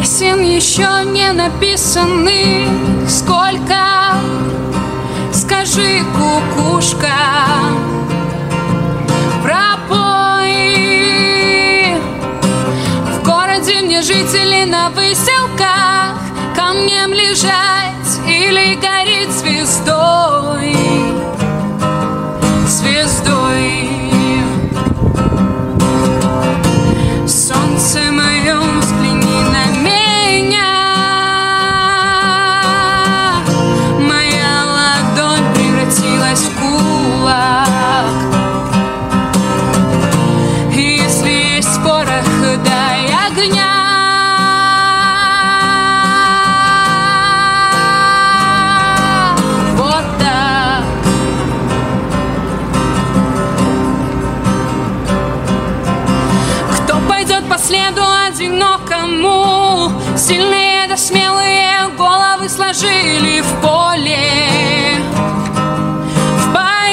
Песен еще не написанных сколько, скажи, кукушка, пропой. В городе мне жители на выселках камнем лежать или гореть звездой, звездой. Солнце мое, взгляни на меня. Моя ладонь превратилась в кулак. Если есть порох, дай огня. Вот так. Кто пойдет по следу одинокому? Сильные да смелые головы сложили в поле, в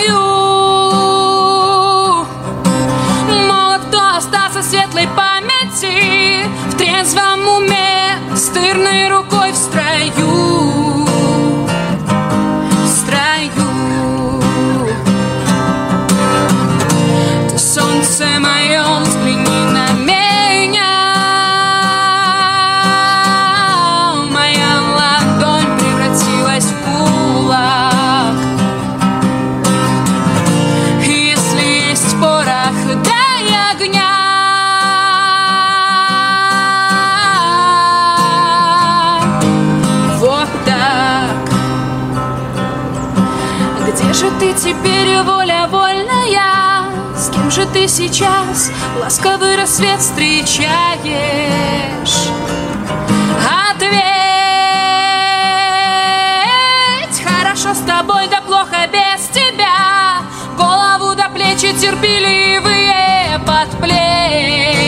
бою. Мало кто остался светлой памяти, в трезвом уме, с тырной рукой в строю, в строю. Ты, солнце мое, взгляни на меня. Моя ладонь превратилась в кулак. Если есть порох, дай огня. Вот так. Где же ты теперь, воля вольная? С кем же ты сейчас ласковый рассвет встречаешь? Ответь, хорошо с тобой, да плохо без тебя. Голову до плечи терпеливые под плеть.